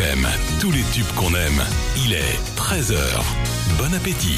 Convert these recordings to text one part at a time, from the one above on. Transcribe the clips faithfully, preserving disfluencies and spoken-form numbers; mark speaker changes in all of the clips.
Speaker 1: M, tous les tubes qu'on aime. Il est treize heures. Bon appétit.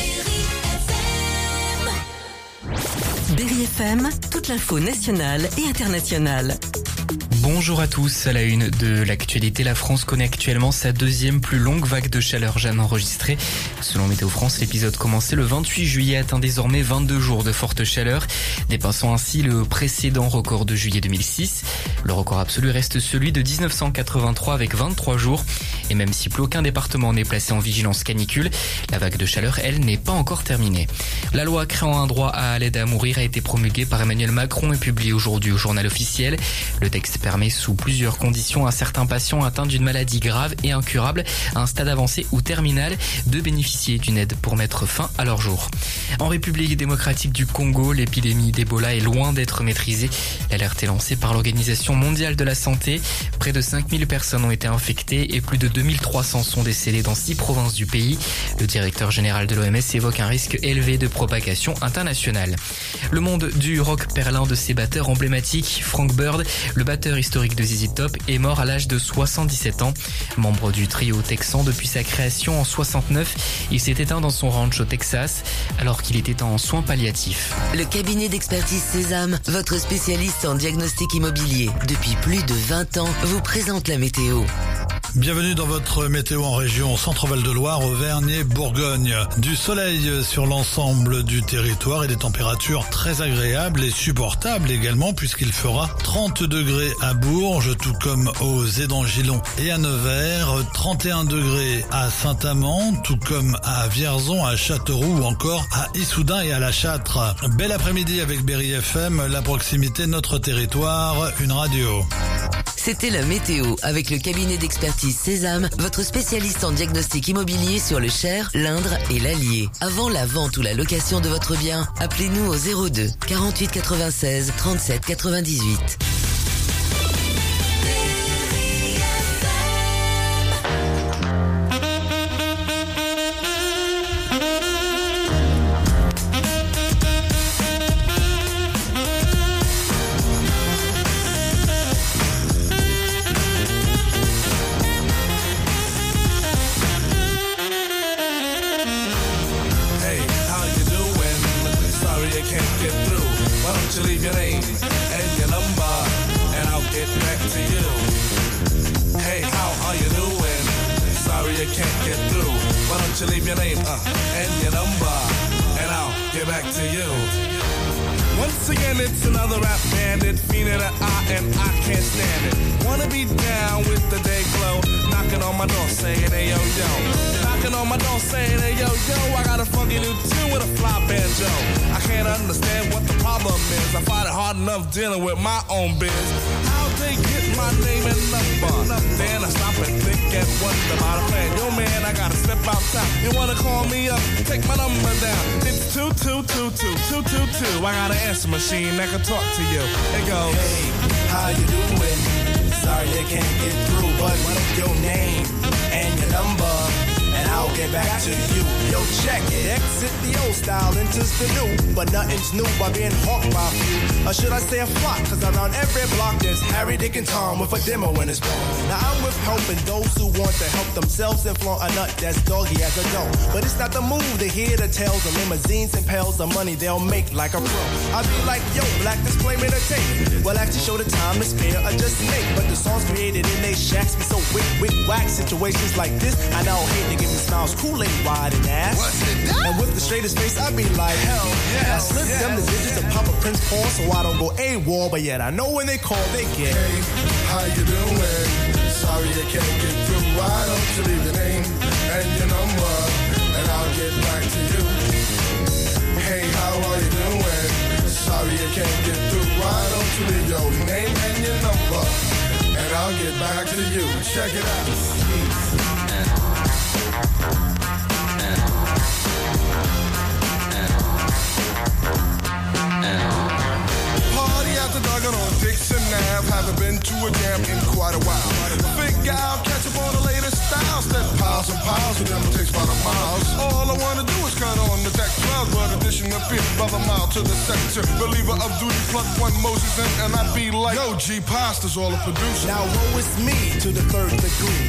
Speaker 2: Berry F M, toute l'info nationale et internationale.
Speaker 3: Bonjour à tous, à la une de l'actualité, la France connaît actuellement sa deuxième plus longue vague de chaleur jamais enregistrée. Selon Météo France, l'épisode commencé le vingt-huit juillet atteint désormais vingt-deux jours de forte chaleur, dépassant ainsi le précédent record de juillet deux mille six. Le record absolu reste celui de dix-neuf cent quatre-vingt-trois avec vingt-trois jours. Et même si plus aucun département n'est placé en vigilance canicule, la vague de chaleur, elle, n'est pas encore terminée. La loi créant un droit à l'aide à mourir a été promulguée par Emmanuel Macron et publiée aujourd'hui au journal officiel. Le texte permet sous plusieurs conditions à certains patients atteints d'une maladie grave et incurable, à un stade avancé ou terminal, de bénéficier d'une aide pour mettre fin à leur jour. En République démocratique du Congo, l'épidémie d'Ebola est loin d'être maîtrisée. L'alerte est lancée par l'Organisation mondiale de la santé. Près de cinq mille personnes ont été infectées et plus de deux mille trois cents sont décédées dans six provinces du pays. Le directeur général de l'O M S évoque un risque élevé de propagation internationale. Le monde du rock perd l'un de ses batteurs emblématiques, Frank Bird, le batteur historique de Z Z Top, est mort à l'âge de soixante-dix-sept ans. Membre du trio texan depuis sa création en soixante-neuf, il s'est éteint dans son ranch au Texas alors qu'il était en soins palliatifs.
Speaker 2: Le cabinet d'expertise Sésame, votre spécialiste en diagnostic immobilier depuis plus de vingt ans, vous présente la météo.
Speaker 4: Bienvenue dans votre météo en région Centre-Val de Loire, Auvergne et Bourgogne. Du soleil sur l'ensemble du territoire et des températures très agréables et supportables également puisqu'il fera trente degrés à Bourges, tout comme aux Édangillons et à Nevers, trente et un degrés à Saint-Amand, tout comme à Vierzon, à Châteauroux ou encore à Issoudun et à La Châtre. Bel après-midi avec Berry F M, la proximité, notre territoire, une radio.
Speaker 2: C'était la météo avec le cabinet d'expertise Sésame, votre spécialiste en diagnostic immobilier sur le Cher, l'Indre et l'Allier. Avant la vente ou la location de votre bien, appelez-nous au zéro deux quarante-huit quatre-vingt-seize trente-sept quatre-vingt-dix-huit.
Speaker 5: Once again, it's another rap bandit, fiend in the eye, and I can't stand it. Wanna be down with the day glow, knocking on my door saying, hey yo yo. Knocking on my door saying, hey yo yo, I got a funky new tune with a fly banjo. I can't understand what the problem is, I find it hard enough dealing with my own biz. How they get my name and number? Then I stop and think and wonder about a plan. Yo man, I gotta step outside. You wanna call me up? Take my number down. It's two two two two two two two. I got an answer machine that can talk to you. It goes,
Speaker 6: hey, how you doing? Sorry they can't get through, but what's your name and your number? And I'll get back to you. Yo, check it. Exit the old style, enters the new. But nothing's new by being hawked by a few. Or should I say a flock? Cause around every block there's Harry, Dick, and Tom with a demo in his palm. Now I'm with helping those who want to help themselves and flaunt a nut that's doggy as a dough. But it's not the move to hear the tales of limousines and pails of money they'll make like a pro. I'll be like, yo, black display made a tape. Well, actually show the time to spare or just make. But the songs created in they shacks be so wick, wick, whack. Situations like this, I now hate to give me smiles, Kool-Aid wide and ass.
Speaker 5: what's it done?
Speaker 6: And with the straightest face, I be like, hell yeah. I slip
Speaker 5: yes.
Speaker 6: them the digits and pop a Prince Paul so I don't go AWOL. But yet I know when they call, they get.
Speaker 7: Hey, how you doing? Sorry I can't get through. Why don't you leave your name and your number, and I'll get back to you. Hey, how are you doing? Sorry I can't get through. Why don't you leave your name and your number, and I'll get back to you. Check it out.
Speaker 5: Party after dark on Dixon Ave. Haven't been to a jam in quite a while. Big guy, I'll catch up on the latest styles. That piles and piles of them takes by the miles. All I wanna do is cut on the deck twelve, but addition appears by the mile to the sector. Believer of duty, plug one Moses in, and I be like, yo, G Pasta's all a producer.
Speaker 6: Now woe is me to the third degree.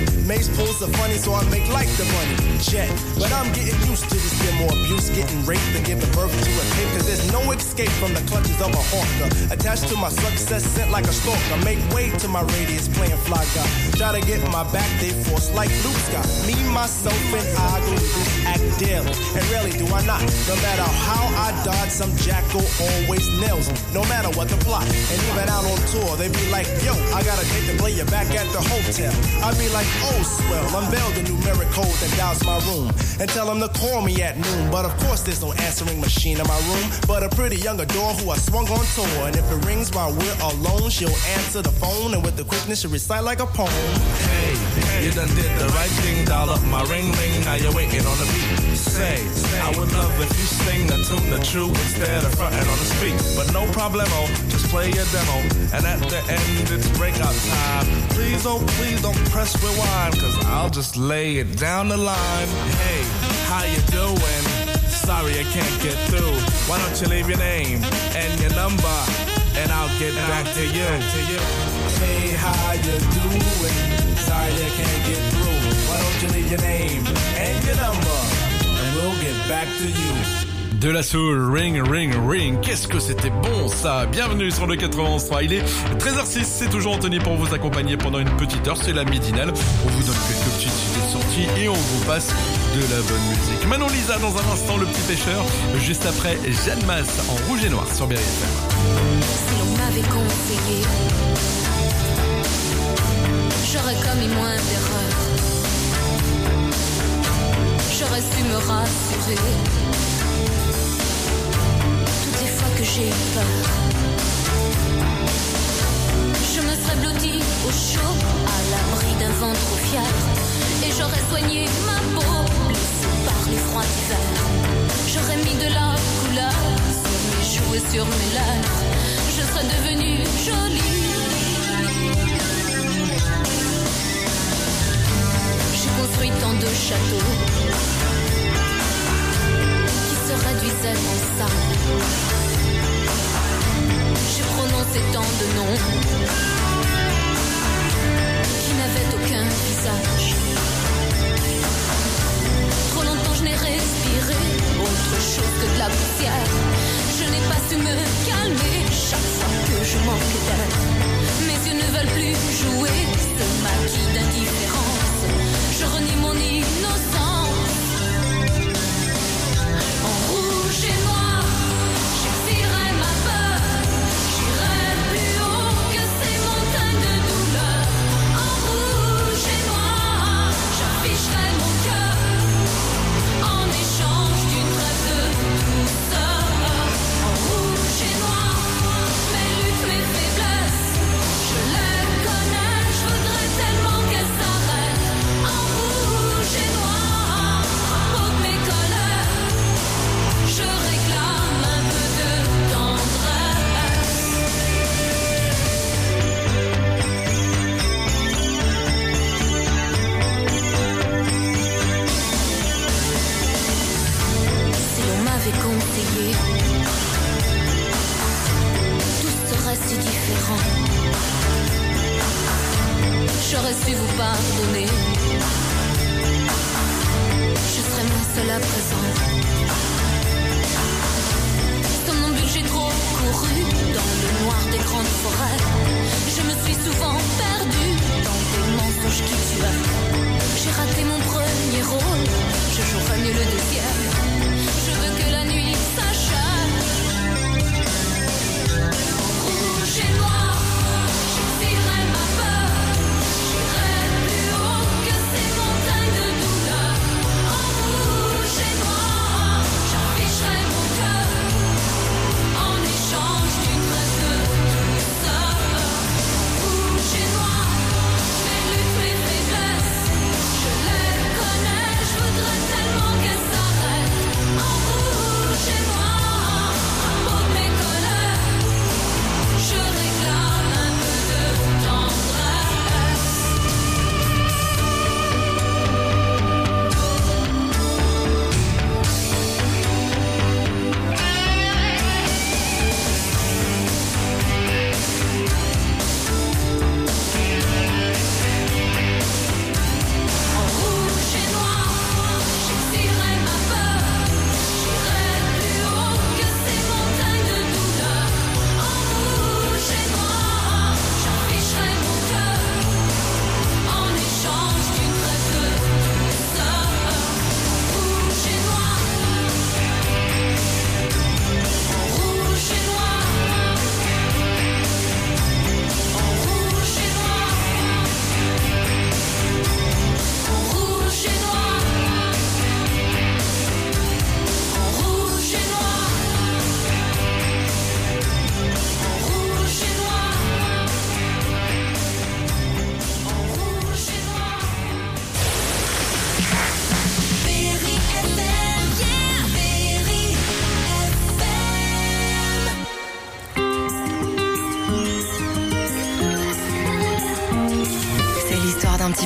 Speaker 6: always pulls the funny, so I make like the money. Jet, but I'm getting used to this bit more abuse, getting raped and giving birth to a tape, cause there's no escape from the clutches of a hawker. Attached to my success, sent like a stalker. Make way to my radius, playing fly guy. Try to get my back, they force like Luke Scott. Me, myself, and I go to this act daily, and rarely do I not. No matter how I dodge, some jackal always nails me, no matter what the plot. And even out on tour, they be like, yo, I got a date to play you back at the hotel. I be like, oh, swell, unveil the numeric code that dials my room, and tell them to call me at noon. But of course there's no answering machine in my room, but a pretty young adore who I swung on tour. And if it rings while we're alone, she'll answer the phone, and with the quickness she'll recite like a poem.
Speaker 5: Hey, hey, you done did the right thing, dial up my ring ring, now you're waiting on the beat. Say, I would love if you sing the tune the true instead of fronting on the street. But no problemo, just play your demo, and at the end it's breakout time. Please, oh please don't press rewind, cause I'll just lay it down the line. Hey, how you doing? Sorry I can't get through. Why don't you leave your name and your number, and I'll get and back I'll to, you. Back to you.
Speaker 6: Hey, how you doing? Sorry I can't get through. Why don't you leave your name and your number, and we'll get back to you.
Speaker 8: De la soul, ring, ring, ring. Qu'est-ce que c'était bon ça. Bienvenue sur le quatre-vingt-onze trois. Il est treize heures six, c'est toujours Anthony pour vous accompagner pendant une petite heure. C'est la midinale. On vous donne quelques petites idées de sortie et on vous passe de la bonne musique. Manon Lisa dans un instant, le petit pêcheur. Juste après, Jeanne Masse en rouge et noir sur Berry F M.
Speaker 9: Si l'on m'avait conseillé, j'aurais commis moins d'erreurs. J'aurais su me rassurer. Que j'ai peur, je me serais blottie au chaud, à l'abri d'un vent trop fier, et j'aurais soigné ma peau, blessée par les froids d'hiver. J'aurais mis de la couleur sur mes joues et sur mes lèvres, je serais devenue jolie. J'ai construit tant de châteaux qui se réduisaient en sable. J'ai prononcé tant de noms qui n'avaient aucun visage. Trop longtemps je n'ai respiré autre chose que de la poussière. Je n'ai pas su me calmer chaque fois que je manque d'air. Mes yeux ne veulent plus jouer ce maquis d'indifférence. Je renie mon innocence. En rouge et noir, j'expirerai ma peur. Si différent, j'aurais su vous pardonner. Je serais moins seule à présent. Somnambule, j'ai trop couru dans le noir des grandes forêts. Je me suis souvent perdue dans des mensonges qui tuaient. J'ai raté mon premier rôle, je jouerai mieux le deuxième. Je veux que la nuit s'achève. Rouge et noir, j'expirerai ma peur. J'irai plus haut que ces montagnes de douleur. En rouge et noir, j'afficherai mon cœur en échange d'une trêve de douceur. Rouge et noir, mes luttes, mes faiblesses, je les connais. Je voudrais tellement qu'elles s'arrêtent.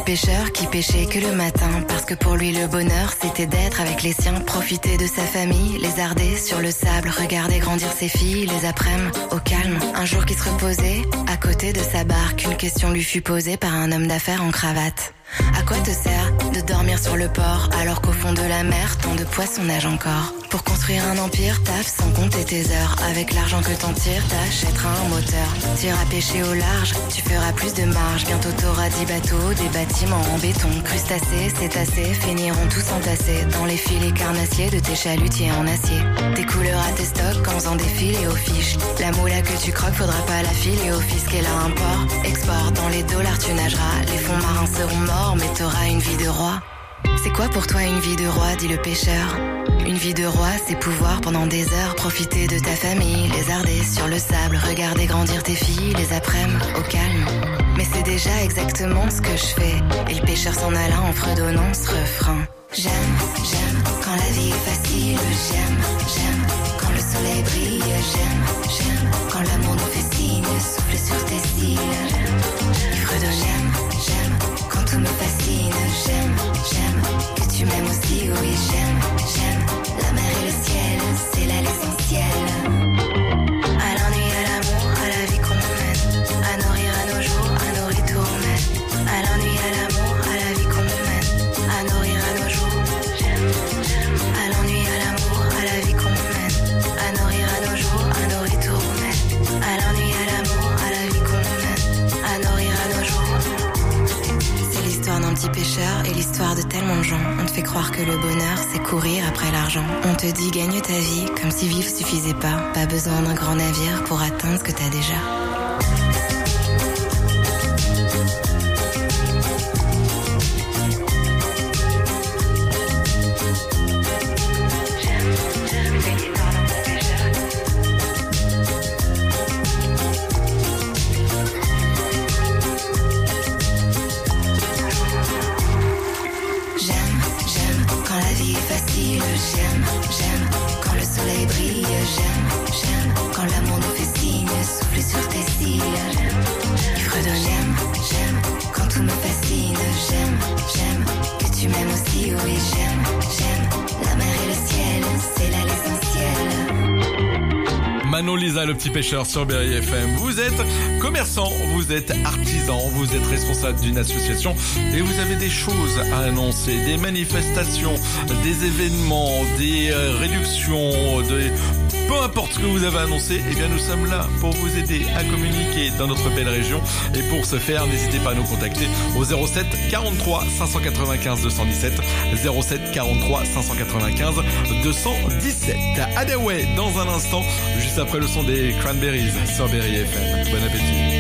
Speaker 10: pêcheur qui pêchait que le matin, parce que pour lui le bonheur c'était d'être avec les siens, profiter de sa famille, lézarder sur le sable, regarder grandir ses filles, les après-midi au calme. Un jour qui se reposait à côté de sa barque, une question lui fut posée par un homme d'affaires en cravate. À quoi te sert de dormir sur le port alors qu'au fond de la mer tant de poissons nagent encore? Pour construire un empire, taffe sans compter tes heures. Avec l'argent que t'en tires, t'achèteras un moteur. T'iras pêcher au large, tu feras plus de marge. Bientôt t'auras dix bateaux, des bâtiments en béton. Crustacés, cétacés, finiront tous entassés dans les filets carnassiers de tes chalutiers en acier. Tes couleurs à tes stocks en faisant des fils et aux fiches. La moula que tu croques, faudra pas la filer au fisc. Et là un port, export, dans les dollars tu nageras. Les fonds marins seront morts, mais t'auras une vie de roi. C'est quoi pour toi une vie de roi, dit le pêcheur? Une vie de roi, c'est pouvoir pendant des heures profiter de ta famille, lézarder sur le sable, regarder grandir tes filles, les après-midi au calme. Mais c'est déjà exactement ce que je fais. Et le pêcheur s'en alla en fredonnant ce refrain. J'aime, j'aime quand la vie est facile. J'aime, j'aime quand le soleil brille. J'aime, j'aime quand l'amour nous fait signe. Souffle sur tes cils. Il fredonne. J'aime, j'aime quand tout me fascine. J'aime, j'aime que tu m'aimes aussi. Oui, j'aime, j'aime la mer et le ciel. C'est là l'essentiel. À l'ennui, à l'amour, à la vie qu'on mène. À nos rires, à nos jours, à nos retours mène. À l'ennui, à l'amour, à la vie qu'on mène. À nos rires, à nos jours. J'aime, j'aime. À l'ennui, à l'amour, à la vie qu'on mène. À nos rires, à nos jours, à nos retours mène. À l'ennui, à l'amour, à la vie qu'on mène. À nos rires, à nos jours. C'est l'histoire d'un petit pêcheur et l'histoire de tellement de gens. On te fait croire que le bonheur, c'est courir après l'argent. On te dit gagne ta vie, comme si vivre suffisait pas. Pas besoin d'un grand navire pour atteindre ce que t'as déjà. J'aime, j'aime quand le soleil brille. J'aime, j'aime quand l'amour nous fait signe. Souffle sur tes cils. Il fredonne. J'aime, j'aime quand tout me fascine. J'aime, j'aime que tu m'aimes aussi. Oui, j'aime, j'aime la mer et le ciel. C'est là l'essentiel.
Speaker 8: Manon Lisa, le petit pêcheur sur Berry F M. Vous êtes commerçant, vous êtes artisan, vous êtes responsable d'une association et vous avez des choses à annoncer, des manifestations, des événements, des euh, réductions, des... peu importe ce que vous avez annoncé, eh bien nous sommes là pour vous aider à communiquer dans notre belle région. Et pour ce faire, n'hésitez pas à nous contacter au zéro sept quarante-trois cinq cent quatre-vingt-quinze deux cent dix-sept, zéro sept quarante-trois cinq cent quatre-vingt-quinze deux cent dix-sept. Adaway dans un instant, juste après le son des Cranberries sur Berry F M. Bon appétit.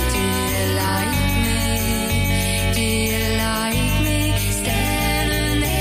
Speaker 9: Like me, stand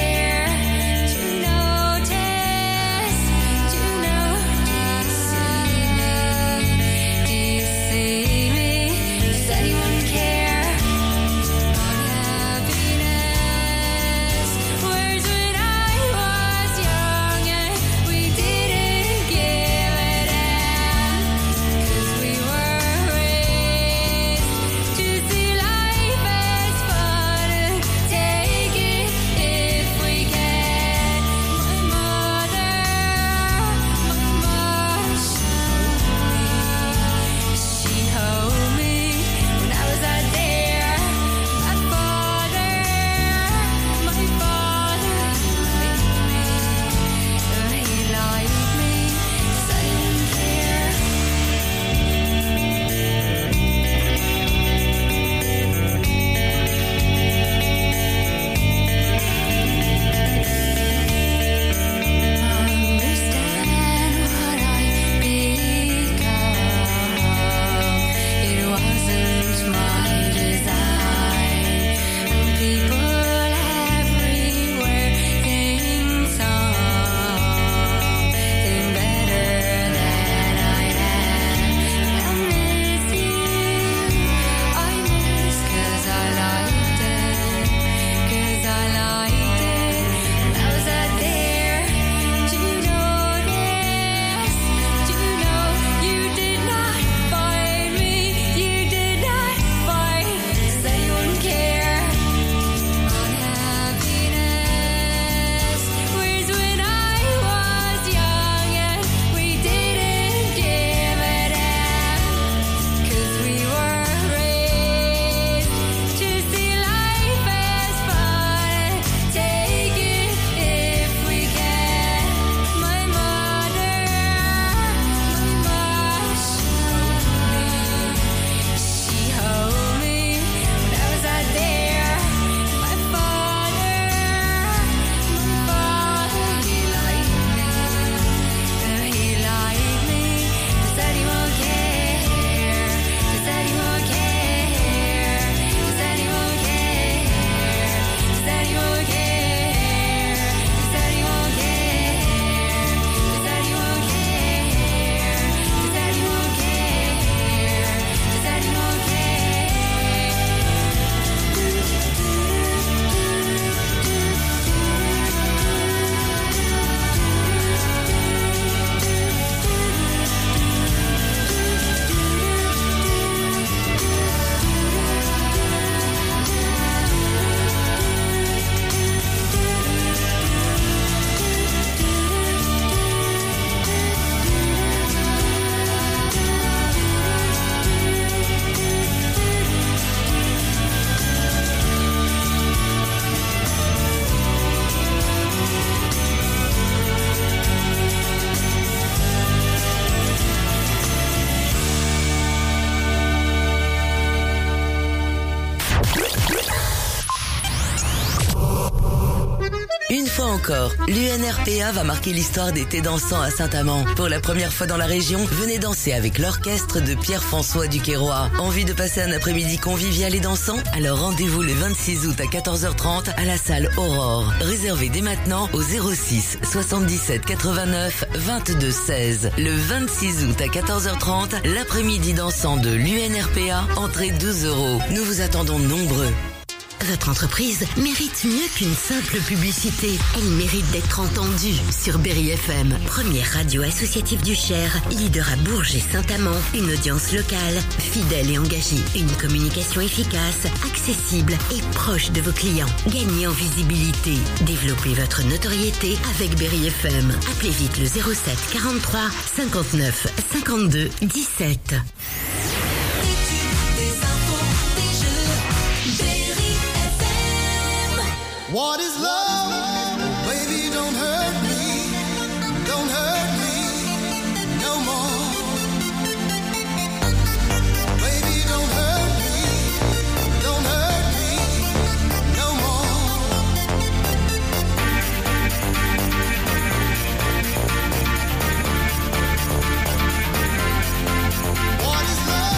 Speaker 2: Une fois encore, l'U N R P A va marquer l'histoire des thés dansants à Saint-Amand. Pour la première fois dans la région, venez danser avec l'orchestre de Pierre-François Duquesroy. Envie de passer un après-midi convivial et dansant? Alors rendez-vous le vingt-six août à quatorze heures trente à la salle Aurore. Réservez dès maintenant au zéro six soixante-dix-sept quatre-vingt-neuf vingt-deux seize. Le vingt-six août à quatorze heures trente, l'après-midi dansant de l'U N R P A, entrée douze euros. Nous vous attendons nombreux.
Speaker 11: Votre entreprise mérite mieux qu'une simple publicité. Elle mérite d'être entendue sur Berry F M, première radio associative du Cher, leader à Bourges et Saint-Amand. Une audience locale, fidèle et engagée. Une communication efficace, accessible et proche de vos clients. Gagnez en visibilité. Développez votre notoriété avec Berry F M. Appelez vite le zéro sept quarante-trois cinquante-neuf cinquante-deux dix-sept.
Speaker 12: What is love? Baby, don't hurt me. Don't hurt me no more. Baby, don't hurt me. Don't hurt me no more. What is love?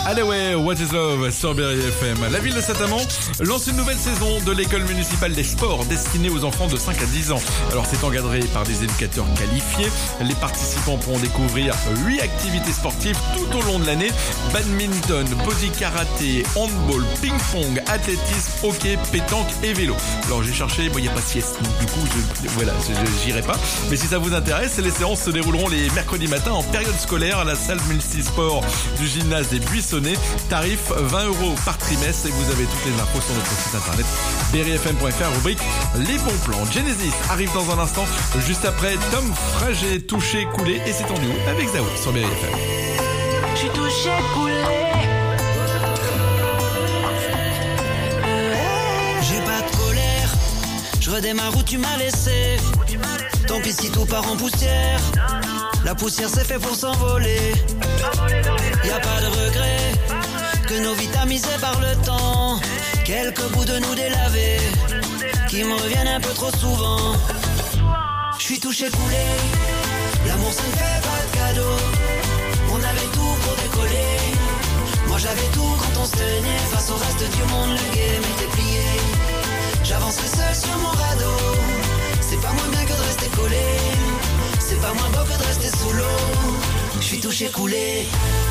Speaker 8: Allez ouais, What is Love sur B R F M. La ville de Saint-Amand lance une nouvelle saison de l'école municipale des sports destinée aux enfants de cinq à dix ans. Alors c'est encadré par des éducateurs qualifiés. Les participants pourront découvrir huit activités sportives tout au long de l'année. Badminton, body karaté, handball, ping-pong, athlétisme, hockey, pétanque et vélo. Alors j'ai cherché, bon il n'y a pas de sieste, donc du coup je, voilà, je, j'irai pas. Mais si ça vous intéresse, les séances se dérouleront les mercredis matins en période scolaire à la salle multisport du gymnase des Buissonnets. Tarif vingt euros par trimestre et vous avez toutes les infos sur notre site internet b r f m point f r, rubrique les bons plans. Genesis arrive dans un instant, juste après Tom Frager, touché, coulé et c'est en duo avec Zao sur B R F M.
Speaker 9: Je suis touché, coulé.
Speaker 13: J'ai pas de colère, je redémarre où tu m'as laissé. Tant pis si tout part en poussière. La poussière c'est fait pour s'envoler. Y'a pas de regret que nos vies tamisées par le temps. Quelques bouts de nous délavés qui me reviennent un peu trop souvent. Je suis touché, coulé. L'amour ça ne fait pas de cadeau. On avait tout pour décoller. Moi j'avais tout quand on se tenait. Face au reste du monde le game était plié. J'avancerai seul sur mon radeau. C'est pas moins bien que de rester collé. C'est pas moins beau que de rester sous l'eau. Je suis touché, coulé.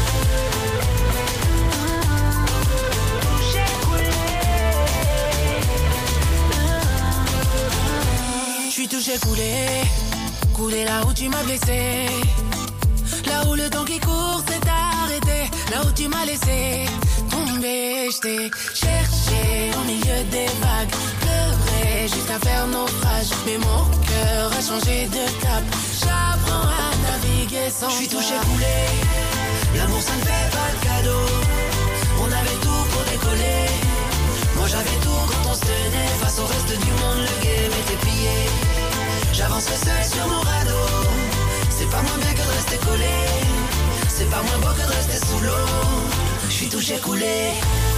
Speaker 9: Je suis touché, coulé. Coulé là où tu m'as blessé. Là où le temps qui court s'est arrêté. Là où tu m'as laissé tomber. Je t'ai cherché au milieu des vagues. Pleurer jusqu'à faire naufrage. Mais mon cœur a changé de cap. J'apprends à naviguer sans.
Speaker 13: Je suis touché, coulé. L'amour ça ne fait pas de cadeau. On avait tout pour décoller. Moi j'avais tout quand on se tenait. Face au reste du monde le game était plié. J'avancerai seul sur mon radeau. C'est pas moins bien que de rester collé. C'est pas moins beau que de rester sous l'eau. Je suis touché, coulé.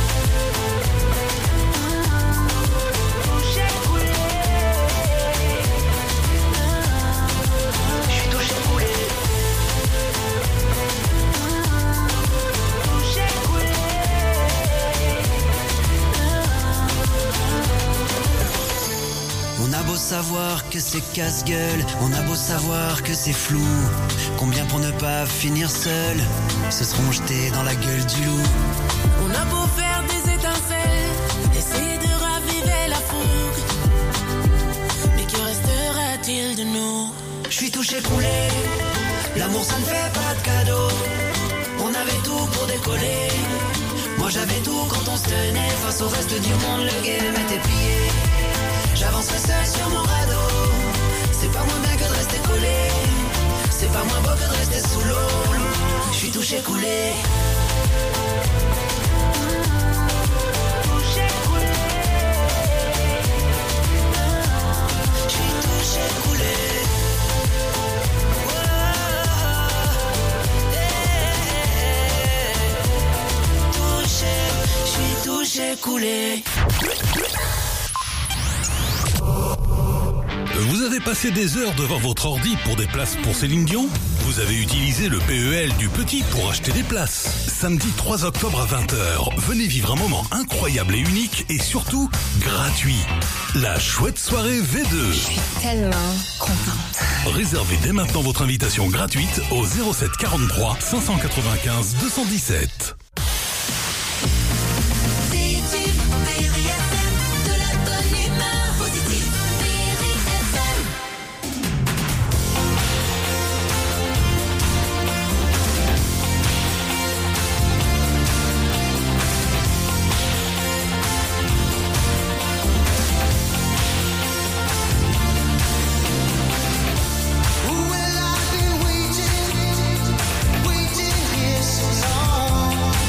Speaker 13: Touché, coulé. Je suis touché, coulé. Touché, coulé. On a beau savoir que c'est casse-gueule, on a beau savoir que c'est flou. Combien pour ne pas finir seul se seront jetés dans la gueule du loup.
Speaker 9: On a beau faire des étincelles, essayer de raviver la fougue. Mais que restera-t-il de nous?
Speaker 13: Je suis touché, coulé. L'amour ça ne fait pas de cadeau. On avait tout pour décoller. Moi j'avais tout quand on se tenait. Face au reste du monde le game était plié. J'avancerai seul sur mon radeau. C'est pas moins bien que de rester collé. C'est pas moins beau que de rester sous l'eau. Je suis touché, coulé. Touché, coulé. Je suis touché, coulé. Touché, je suis touché, coulé.
Speaker 1: Vous avez passé des heures devant votre ordi pour des places pour Céline Dion? Vous avez utilisé le P E L du petit pour acheter des places. Samedi trois octobre à vingt heures, venez vivre un moment incroyable et unique et surtout gratuit. La chouette soirée V deux.
Speaker 10: Je suis tellement contente.
Speaker 1: Réservez dès maintenant votre invitation gratuite au zéro sept quarante-trois cinq cent quatre-vingt-quinze deux cent dix-sept.
Speaker 12: Well, I've been waiting, waiting here so long.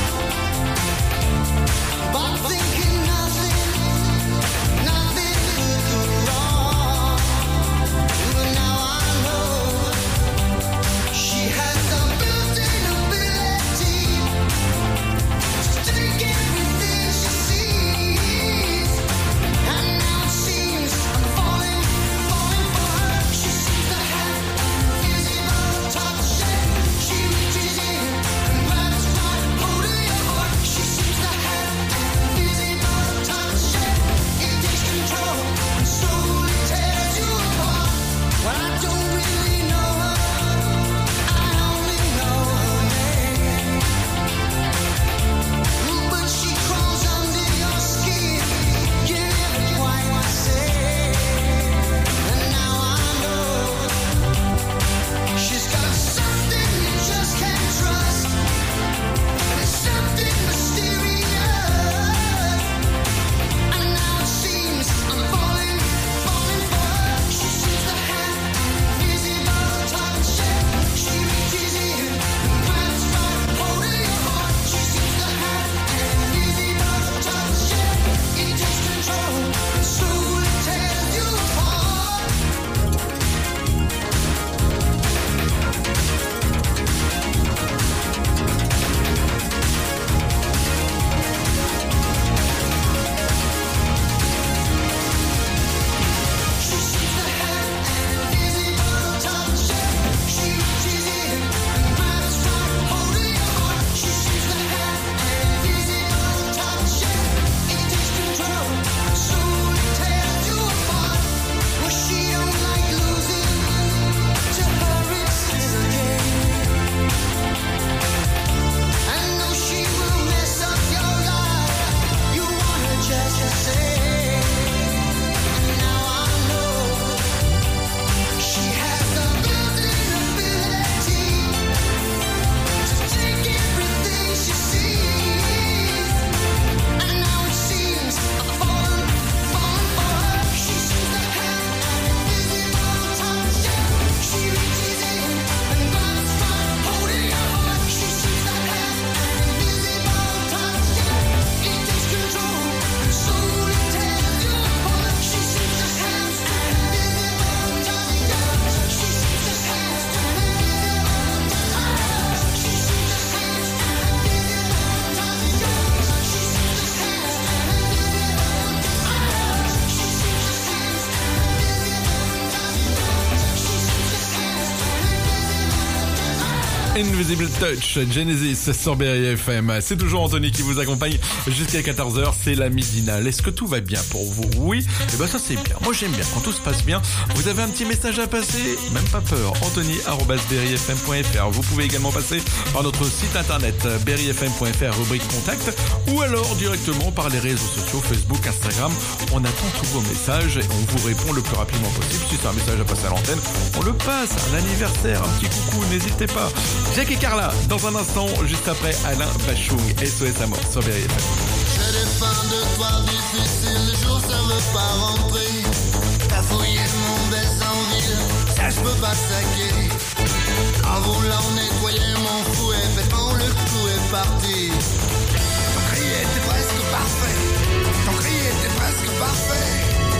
Speaker 8: Invisible Touch, Genesis sur B R F M. C'est toujours Anthony qui vous accompagne jusqu'à quatorze heures, c'est la midinale. Est-ce que tout va bien pour vous? Oui, et ben ça c'est bien. Moi j'aime bien quand tout se passe bien. Vous avez un petit message à passer? Même pas peur. Anthony arobase b r i f m point f r. Vous pouvez également passer par notre site internet b r i f m point f r, rubrique contact, ou alors directement par les réseaux sociaux Facebook, Instagram. On attend tous vos messages et on vous répond le plus rapidement possible. Si c'est un message à passer à l'antenne, on le passe. Un anniversaire, un petit coucou, n'hésitez pas. Jack et Carla, dans un instant, juste après Alain Bachung, S O S à mort sur B R I F M.
Speaker 12: J'ai des fins de toi difficiles, le jour ça veut pas rentrer. T'as fouillé mon baisse en ville, ça je peux pas saquer. En voulant nettoyer mon fouet, faitement le coup est parti. Ton cri était presque parfait, ton cri était presque parfait.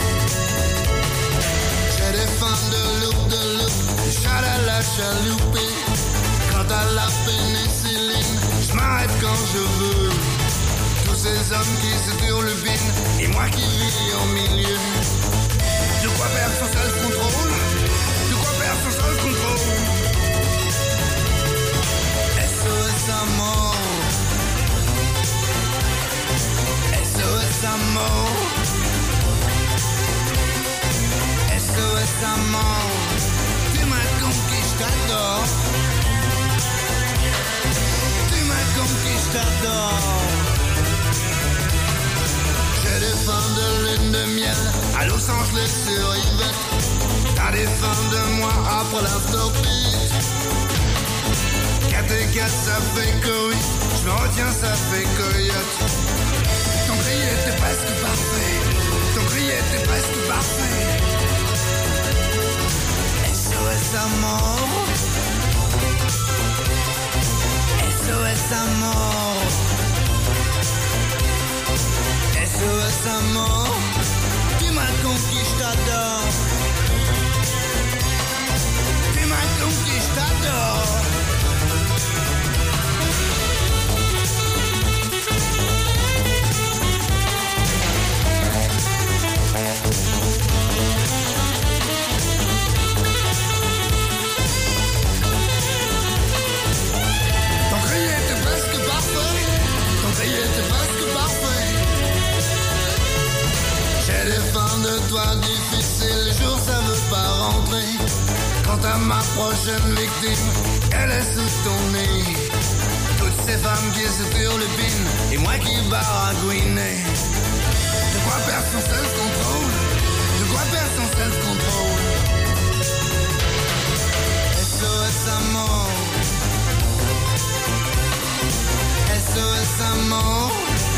Speaker 12: J'ai des fins de loup, de loup, du chat à la chaloupée. Quant à la pénicilline, je m'arrête quand je veux. Tous ces hommes qui se turlupinent et moi qui vis au milieu. De quoi perdre son self-control, de quoi perdre son self-control. S O S à mort, S O S à mort, S O S à mort. Tu m'as conquis, je t'adore. Conquis, je t'adore. J'ai des fins de lune de miel à Los Angeles sur Yvette. T'as des fins de mois après l'afterbeat. quatre et quatre ça fait que oui, je me retiens ça fait coyote. Ton cri était presque parfait, ton cri était presque parfait. S O S à mort, S O S à mort, S O S à mort. Tu m'as conquis, je t'adore. Tu m'as conquis, je t'adore. J'ai des fins de toi difficiles, le jour ça veut pas rentrer. Quant à ma prochaine victime, elle est sous ton nez. Toutes ces femmes qui se turlupinent et moi qui baragouinais. De quoi perdre son self-control, de quoi perdre son self-control. S O S à mort, S O S à mort,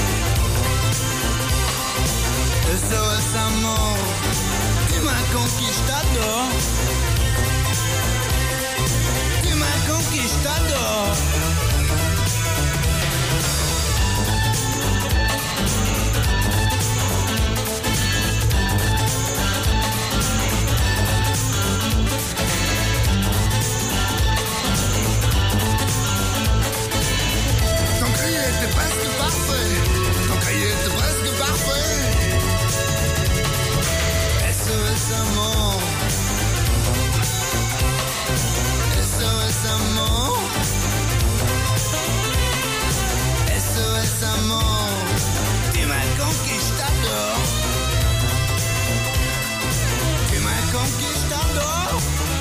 Speaker 12: S O S à mort. Tu m'as conquis, je t'adore. Tu m'as conquis, je t'adore. Ton cri était presque parfait, ton cri était presque parfait. S O S à mort, S O S à mort, S O S à mort. Tu m'as conquis, je t'adore. Tu m'as conquis, je t'adore.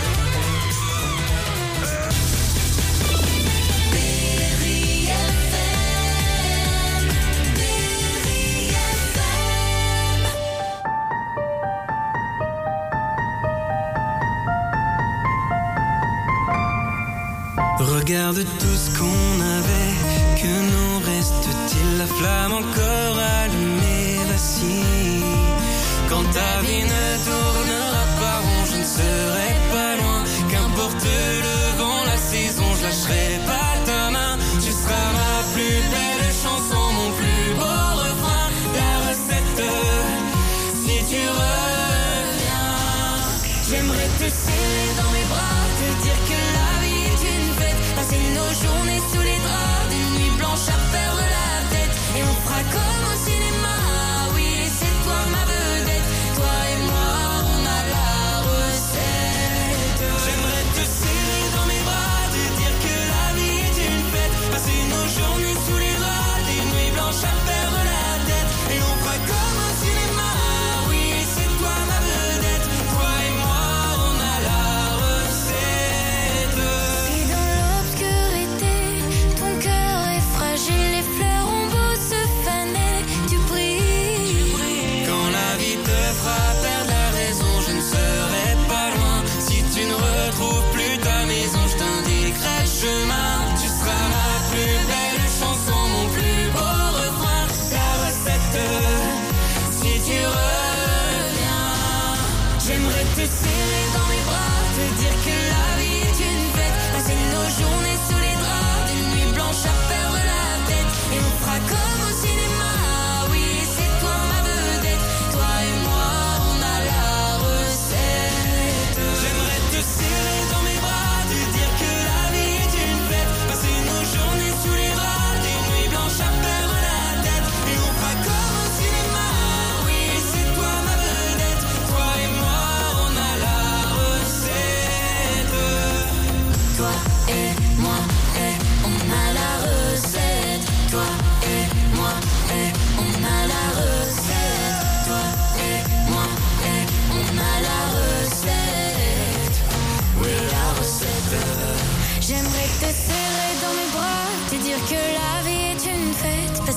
Speaker 13: Regarde tout ce qu'on avait, que nous reste-t-il? La flamme encore allumée, vacille. Quand ta vie ne tournera pas rond, je ne serai pas loin. Qu'importe le vent, la saison, je lâcherai pas ta main. Tu seras ma plus belle chanson, mon plus beau refrain. La recette, si tu reviens, j'aimerais te serrer dans mes bras, te dire que la vie est une fête. Passer nos journées sous les draps, des nuits blanches à perdre la tête. Et on fera comme au cinéma, oui, et c'est toi ma vedette. Toi et moi, on a la recette. J'aimerais te serrer dans mes bras, te dire que la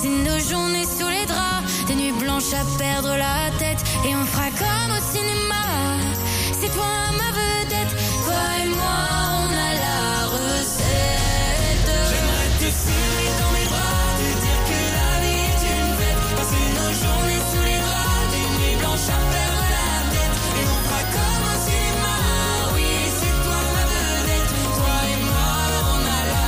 Speaker 9: passer nos journées sous les draps, des nuits blanches à perdre la tête, et on fera comme au cinéma. C'est toi ma vedette, toi et moi on a la recette. J'aimerais te serrer dans mes bras, te dire que la vie est une fête, passer nos journées sous les draps, des nuits blanches à perdre la tête, et on fera comme au cinéma. Oui, c'est toi ma vedette, toi et moi on a la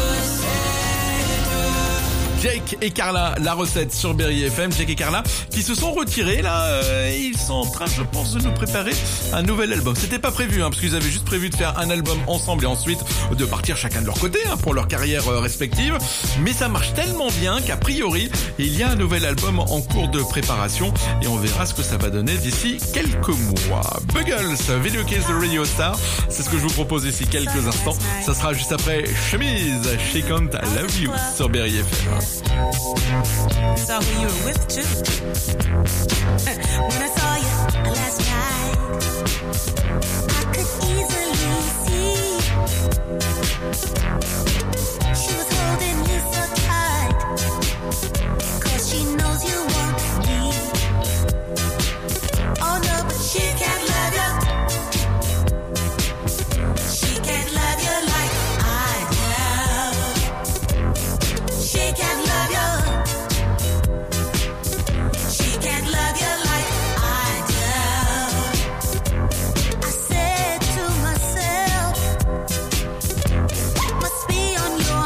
Speaker 9: recette.
Speaker 8: Jake et Carla, la recette sur Berry F M. Jake et Carla qui se sont retirés là, euh, et ils sont en train, je pense, de nous préparer un nouvel album. C'était pas prévu, hein, parce qu'ils avaient juste prévu de faire un album ensemble et ensuite de partir chacun de leur côté, hein, pour leur carrière euh, respective. Mais ça marche tellement bien qu'a priori, il y a un nouvel album en cours de préparation et on verra ce que ça va donner d'ici quelques mois. Buggles, Video Kiss the Radio Star, c'est ce que je vous propose ici quelques instants. Ça sera juste après Chemise, She Can't Love You sur Berry F M.
Speaker 14: Saw who you were with too. When I saw you last night, I could easily see she was holding you so tight, 'cause she knows you want me. Oh no, but she can't love you. She can't love you like I can. She can't love you. She can't love you like I do. I said to myself, must be on your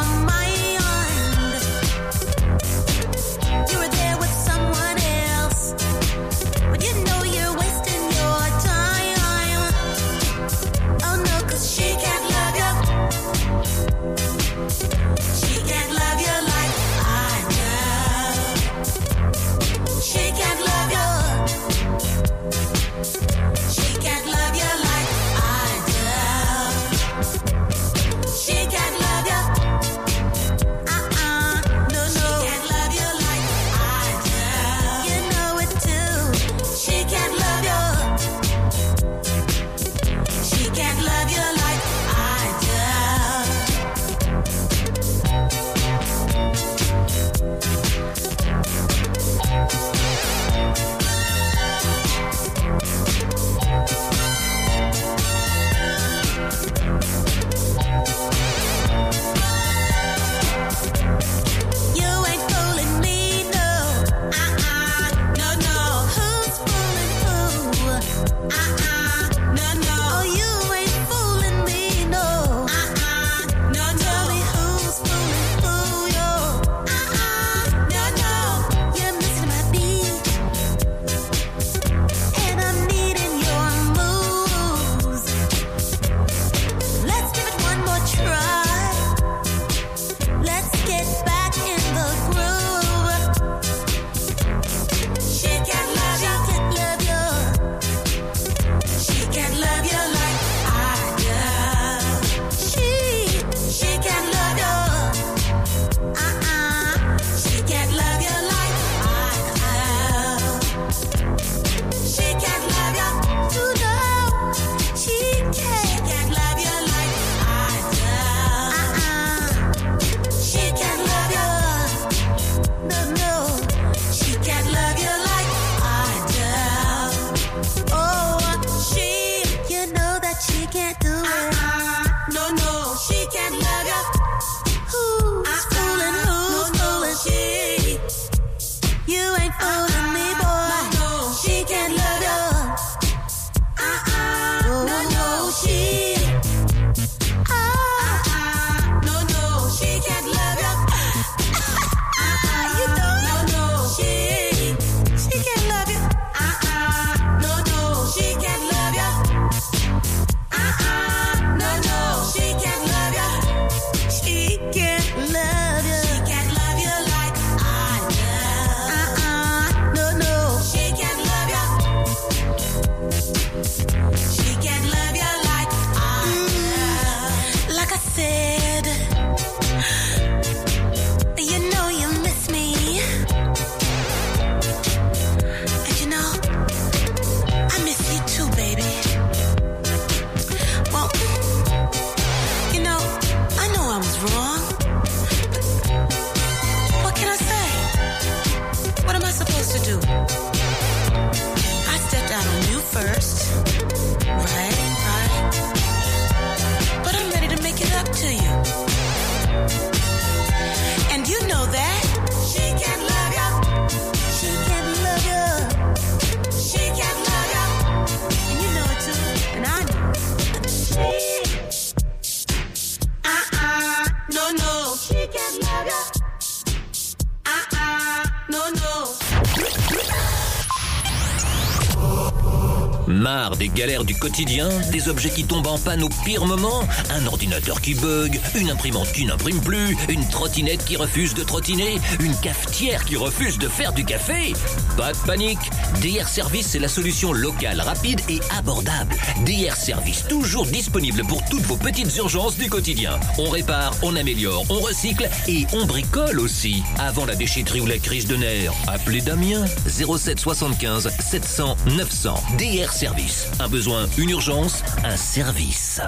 Speaker 15: Marre des galères du quotidien, des objets qui tombent en panne au pire moment, un ordinateur qui bug, une imprimante qui n'imprime plus, une trottinette qui refuse de trottiner, une cafetière qui refuse de faire du café. Pas de panique, D R Service c'est la solution locale, rapide et abordable. D R Service, toujours disponible pour toutes vos petites urgences du quotidien. On répare, on améliore, on recycle et on bricole aussi. Avant la déchetterie ou la crise de nerfs, appelez Damien zéro sept soixante-quinze sept cents neuf cents. D R Service, un besoin, une urgence, un service.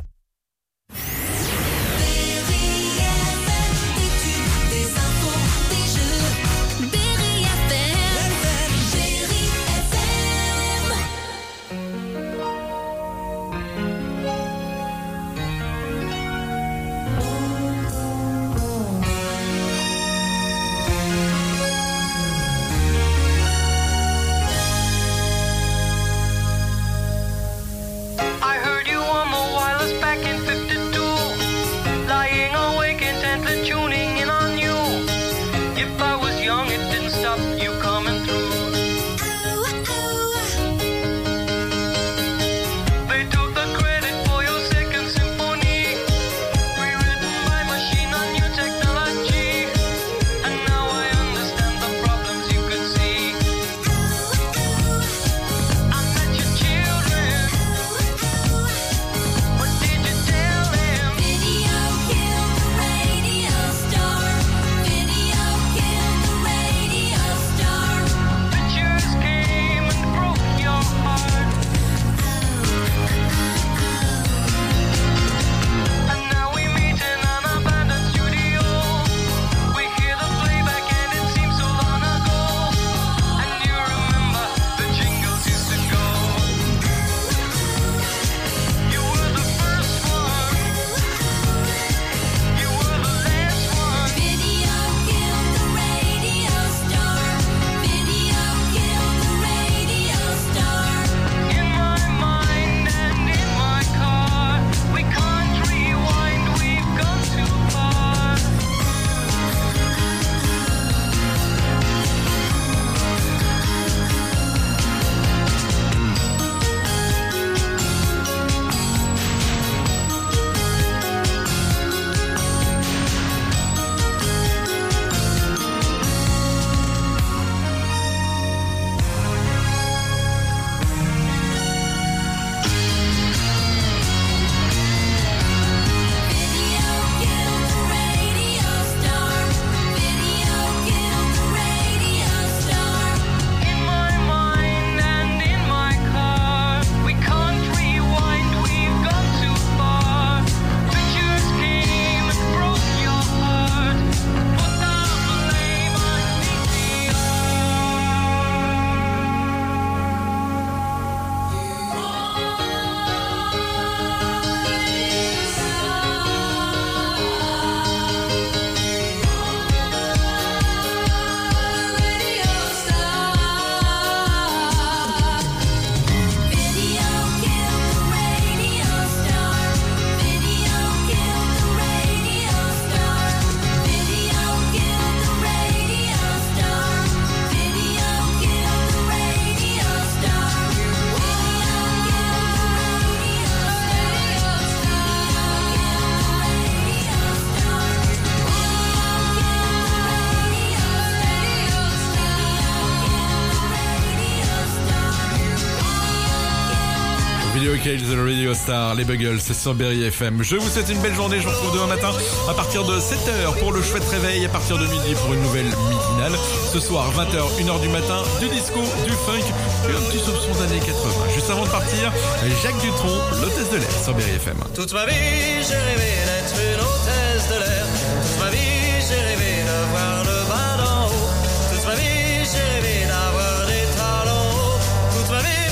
Speaker 8: Kills, The Radio Star, les Buggles, c'est sur Berry F M. Je vous souhaite une belle journée, je vous retrouve demain matin à partir de sept heures pour le chouette réveil, à partir de midi pour une nouvelle midinale. Ce soir, vingt heures, une heure du matin, du disco, du funk et un petit soupçon d'années quatre-vingts. Juste avant de partir, Jacques Dutronc, l'hôtesse de l'air sur Berry F M.
Speaker 16: Toute ma vie, j'ai rêvé d'être une hôtesse de l'air. Toute ma vie, j'ai rêvé de voir le bas d'en haut. Toute ma vie, j'ai rêvé d'avoir des talons hauts. Toute ma vie,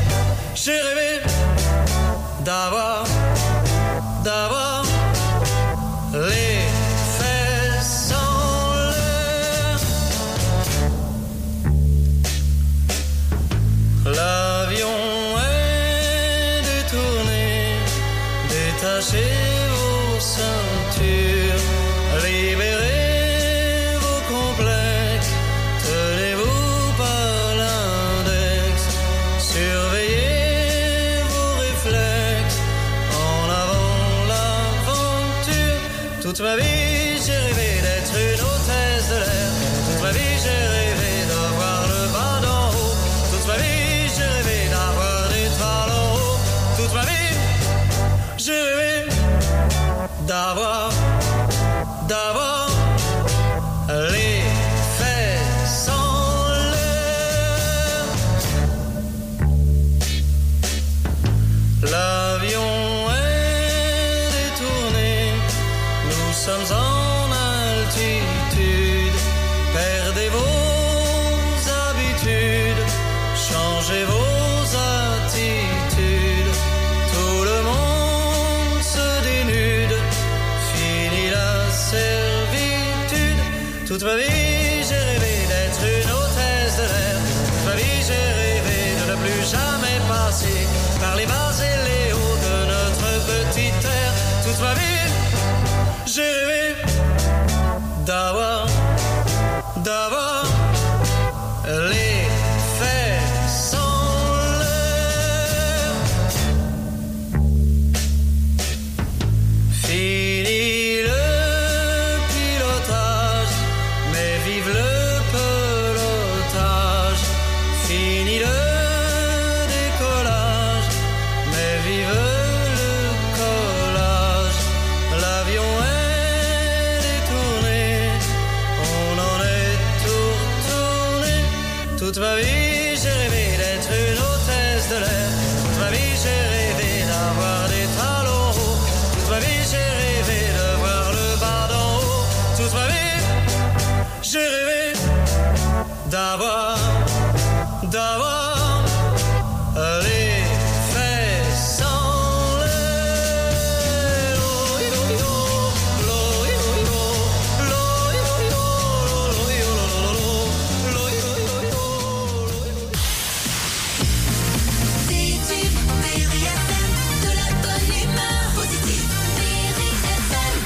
Speaker 16: j'ai rêvé d'avoir, d'avoir les fesses en l'air. L'avion est détourné, détaché vos ceintures, les ma vie j'ai rêvé de voir le bas d'en haut. Toute ma vie j'ai rêvé d'avoir des talons hauts. Toute ma vie j'ai rêvé d'avoir, d'avoir les fesses en l'air. L'avion est détourné, nous sommes en altitude. Perdez vos habitudes, changez vos attitudes. Tout le monde se dénude, fini la servitude. Toute ma vie j'ai rêvé d'être une hôtesse de l'air. Toute ma vie j'ai rêvé de ne plus jamais passer par les bas et les hauts de notre petite terre. Toute ma vie j'ai rêvé d'avoir, d'avoir les fesses en l'air. Fini le pilotage, mais vive le pelotage. Fini le décollage, mais vive le collage. L'avion est détourné, on en est tout retourné. Toute ma vie j'ai rêvé d'être une hôtesse de l'air. Toute ma vie j'ai rêvé d'avoir des talons hauts. Toute ma vie j'ai rêvé de voir le bas d'en haut. Toute ma vie j'ai rêvé d'avoir, d'avoir les fesses en l'air.
Speaker 9: Des tubes, Berry F M, de la bonne humeur positive. Berry F M.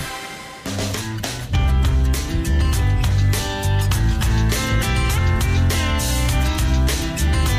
Speaker 16: Fini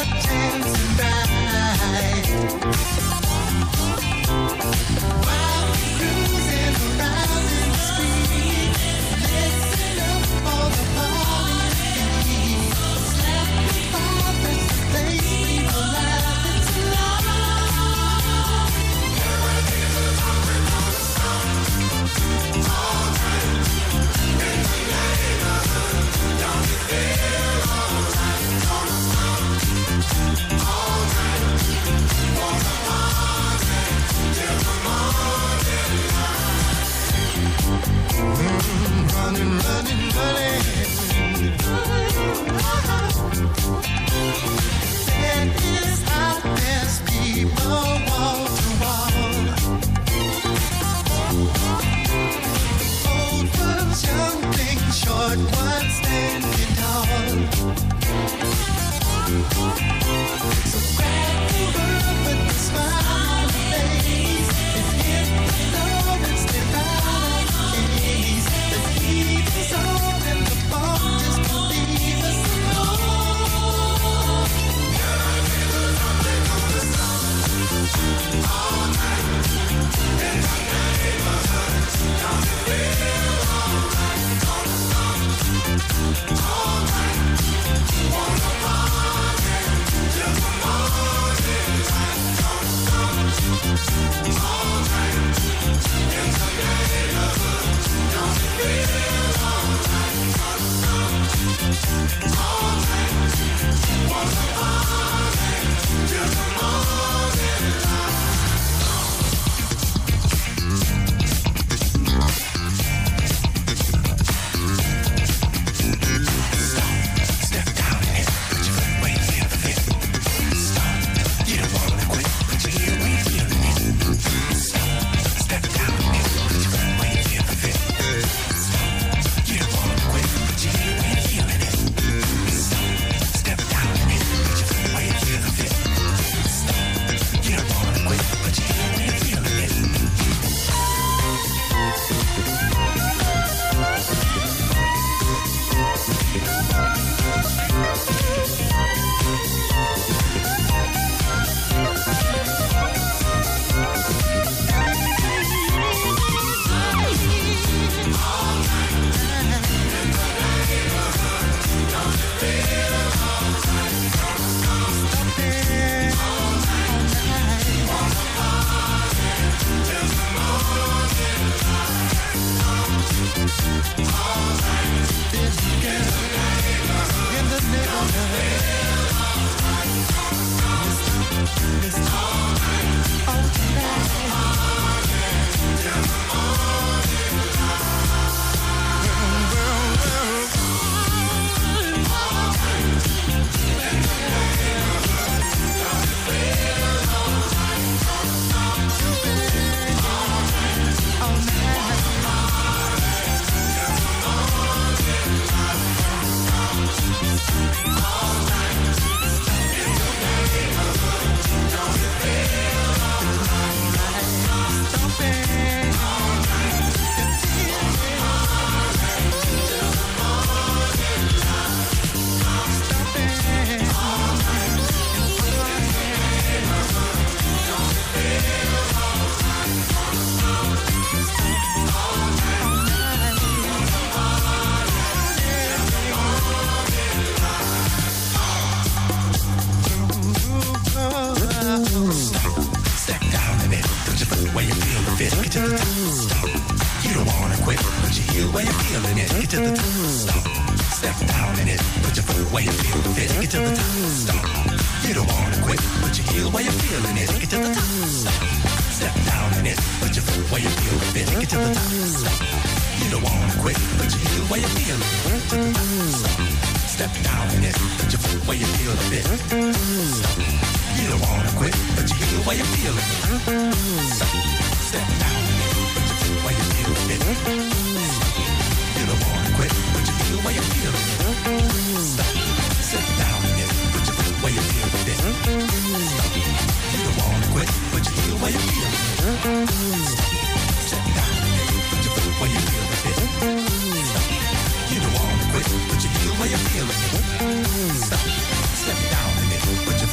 Speaker 12: Step down in it, put your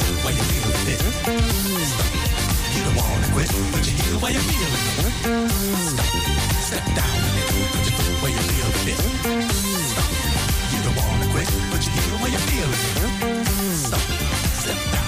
Speaker 17: Miami.